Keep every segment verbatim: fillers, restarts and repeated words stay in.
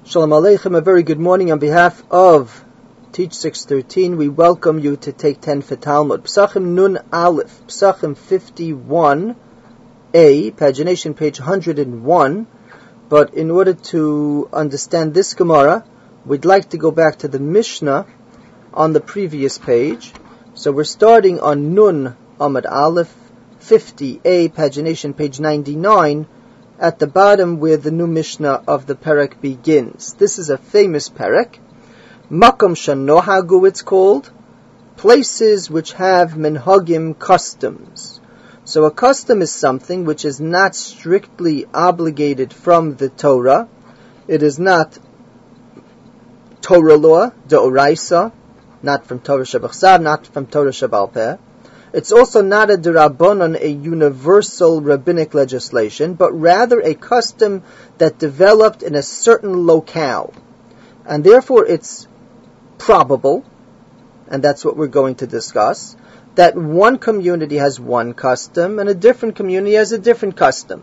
Shalom Aleichem, a very good morning. On behalf of Teach six thirteen, we welcome you to take ten for Talmud. Psachim Nun Aleph, Psachim fifty-one A, pagination page one hundred one. But in order to understand this Gemara, we'd like to go back to the Mishnah on the previous page. So we're starting on Nun Amud Aleph, fifty A, pagination page ninety-nine, at the bottom where the new Mishnah of the Perek begins. This is a famous Perek. Makom Shanohagu it's called. Places which have minhagim, customs. So a custom is something which is not strictly obligated from the Torah. It is not Torah law, deoraisa, not from Torah Shebachsav, not from Torah Shebal Peh. It's also not a derabanan, a universal rabbinic legislation, but rather a custom that developed in a certain locale. And therefore it's probable, and that's what we're going to discuss, that one community has one custom and a different community has a different custom.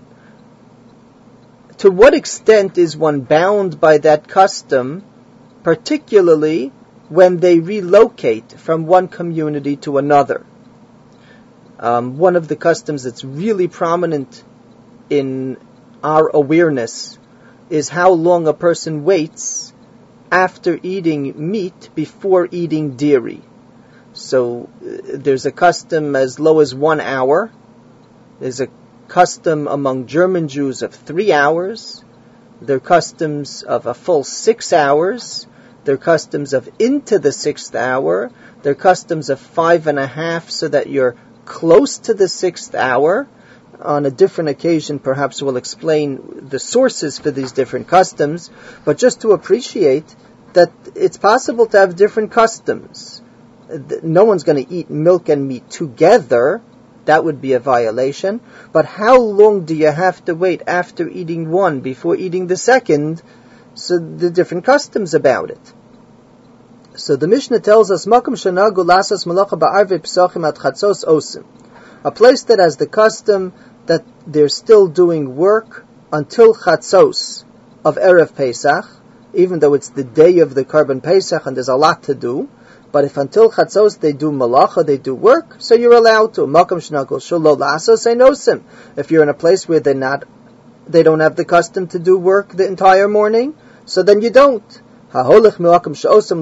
To what extent is one bound by that custom, particularly when they relocate from one community to another? Um, one of the customs that's really prominent in our awareness is how long a person waits after eating meat before eating dairy. So uh, there's a custom as low as one hour. There's a custom among German Jews of three hours. There are customs of a full six hours. There are customs of into the sixth hour. There are customs of five and a half, so that you're close to the sixth hour. On a different occasion, perhaps we'll explain the sources for these different customs, but just to appreciate that it's possible to have different customs. No one's going to eat milk and meat together. That would be a violation. But how long do you have to wait after eating one before eating the second? So the different customs about it. So the Mishnah tells us, Makom shanagu lasas malacha ba'arvei psachim at chatzos osim. A place that has the custom that they're still doing work until chatzos of Erev Pesach, even though it's the day of the Karban Pesach and there's a lot to do. But if until chatzos they do malacha, they do work, so you're allowed to. Makom shanagu shelo lasos einosim. If you're in a place where they're not, they don't have the custom to do work the entire morning, so then you don't. If you're going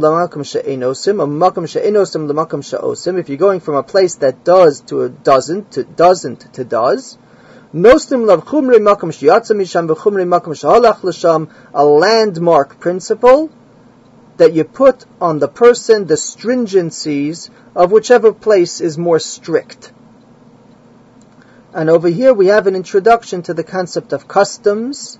from a place that does to a doesn't, to doesn't to does, a landmark principle that you put on the person the stringencies of whichever place is more strict. And over here we have an introduction to the concept of customs.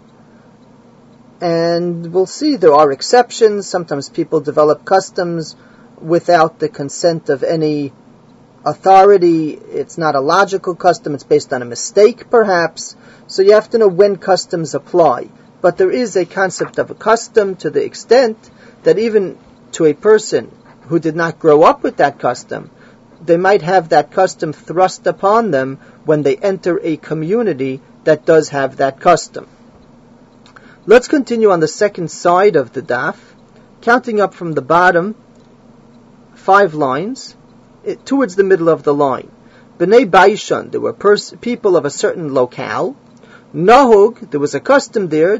And we'll see there are exceptions. Sometimes people develop customs without the consent of any authority. It's not a logical custom. It's based on a mistake, perhaps. So you have to know when customs apply. But there is a concept of a custom to the extent that even to a person who did not grow up with that custom, they might have that custom thrust upon them when they enter a community that does have that custom. Let's continue on the second side of the daf, counting up from the bottom, five lines, it, towards the middle of the line. B'nai Baishan, there were pers- people of a certain locale. Nahug, there was a custom there,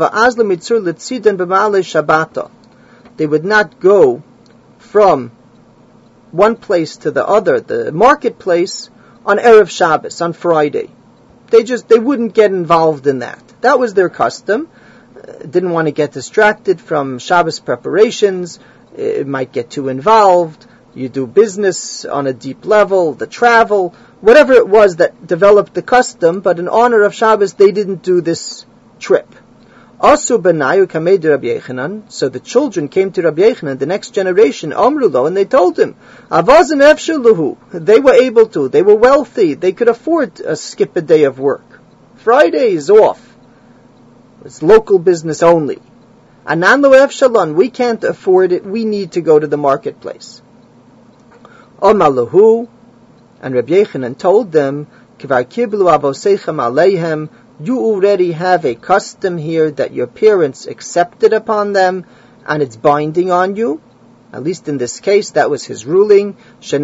they would not go from one place to the other, the marketplace, on Erev Shabbos, on Friday. They just, they wouldn't get involved in that. That was their custom. Didn't want to get distracted from Shabbos preparations. It might get too involved. You do business on a deep level, the travel, whatever it was that developed the custom, but in honor of Shabbos, they didn't do this trip. Also, Benayu kamei de Rabbi Yechanan. So the children came to Rabbi Yechanan, the next generation, Amrulo, and they told him, Avazim efshaluhu. They were able to. They were wealthy. They could afford to skip a day of work. Friday is off. It's local business only. Anan lo efshalon. We can't afford it. We need to go to the marketplace. Omalahu, and Rabbi Yechanan told them, Kvar kiblu avosechem aleihem You already have a custom here that your parents accepted upon them, and it's binding on you. At least in this case, that was his ruling.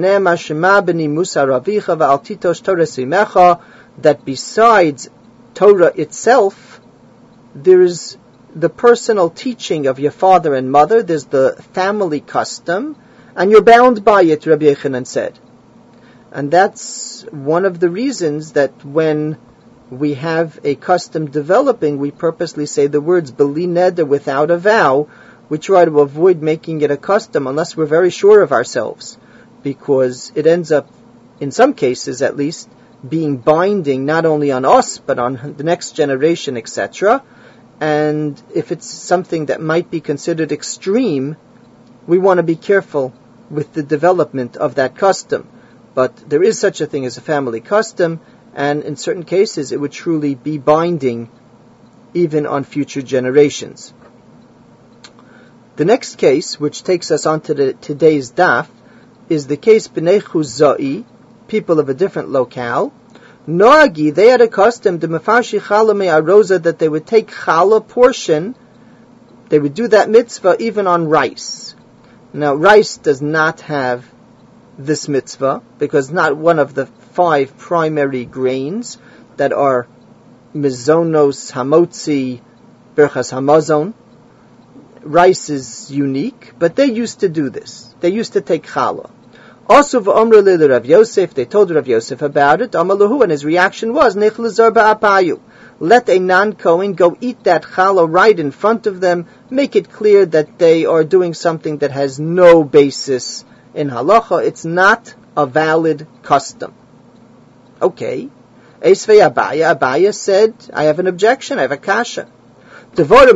That besides Torah itself, there's the personal teaching of your father and mother, there's the family custom, and you're bound by it, Rabbi Yochanan said. And that's one of the reasons that when we have a custom developing, we purposely say the words beli neder, without a vow. We try to avoid making it a custom unless we're very sure of ourselves, because it ends up, in some cases at least, being binding not only on us but on the next generation, et cetera. And if it's something that might be considered extreme, we want to be careful with the development of that custom. But there is such a thing as a family custom, and in certain cases it would truly be binding even on future generations. The next case, which takes us on to the, today's daf, is the case B'nei Chuzai, people of a different locale. Noagi, they had a custom, the Mefarshi Chala Me'aroza, that they would take chala portion, they would do that mitzvah even on rice. Now, rice does not have this mitzvah, because not one of the five primary grains that are mizonos, hamotzi, berchas hamazon. Rice is unique, but they used to do this. They used to take challah. Also, v'omru li Rav Yosef, they told Rav Yosef about it. Amaluhu, and his reaction was, nech l'zar ba'apayu. Let a non-Kohen go eat that challah right in front of them. Make it clear that they are doing something that has no basis in halacha. It's not a valid custom. Okay. Esvei Abaya, Abaya said, I have an objection, I have a kasha. Our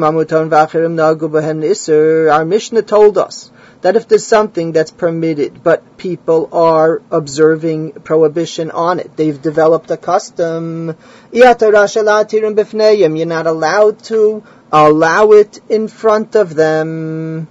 Mishnah told us that if there's something that's permitted, but people are observing prohibition on it, they've developed a custom, you're not allowed to allow it in front of them.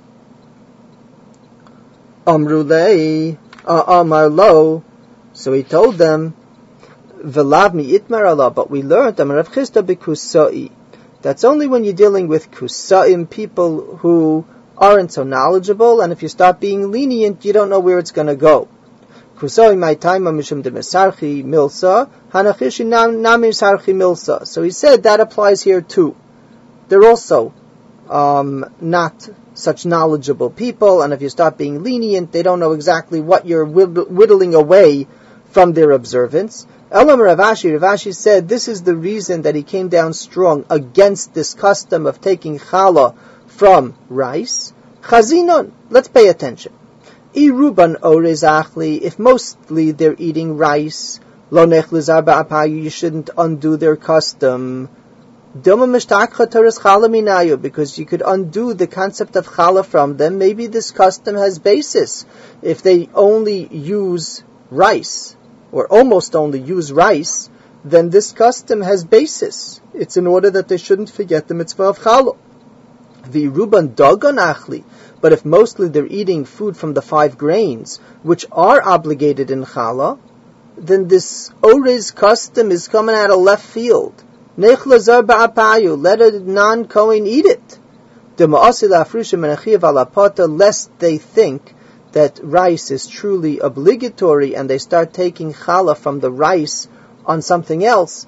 Amrulei, Amar lo, so he told them, V'lav mi itmar Allah, but we learned, Amar Rav Chisda b'kusai. That's only when you're dealing with kusa'im, people who aren't so knowledgeable, and if you start being lenient, you don't know where it's going to go. Kusa'im my time mishum de mesarchi milsa, hanachishi namim sarchi milsa. So he said that applies here too. They're also um, not such knowledgeable people, and if you start being lenient, they don't know exactly what you're whittling away from their observance. Elam Ravashi, Ravashi said this is the reason that he came down strong against this custom of taking challah from rice. Chazinon, let's pay attention. Iruban orezachli, if mostly they're eating rice, lo nech lizar ba'apayu, you shouldn't undo their custom. Doma mishtakcha toras challah minayu, because you could undo the concept of challah from them. Maybe this custom has basis. If they only use rice, or almost only use rice, then this custom has basis. It's in order that they shouldn't forget the mitzvah of challah. V'ruban dagan achli, but if mostly they're eating food from the five grains, which are obligated in challah, then this orez custom is coming out of left field. Nech lazar ba'apayu, let a non-Kohen eat it. Dema'asi la'afrusha menachiv alapata, lest they think that rice is truly obligatory and they start taking challah from the rice on something else,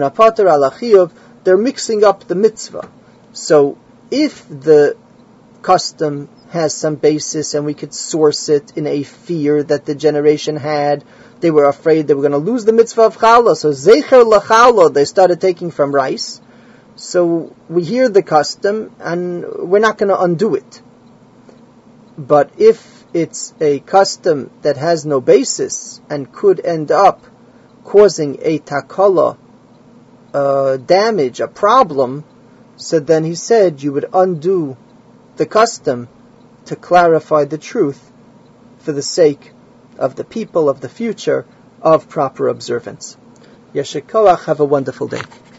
they're mixing up the mitzvah. So if the custom has some basis and we could source it in a fear that the generation had, they were afraid they were going to lose the mitzvah of challah, so zecher lachallah, they started taking from rice. So we hear the custom and we're not going to undo it. But if it's a custom that has no basis and could end up causing a takala, uh, damage, a problem, so then he said you would undo the custom to clarify the truth for the sake of the people of the future of proper observance. Yeshikoach, have a wonderful day.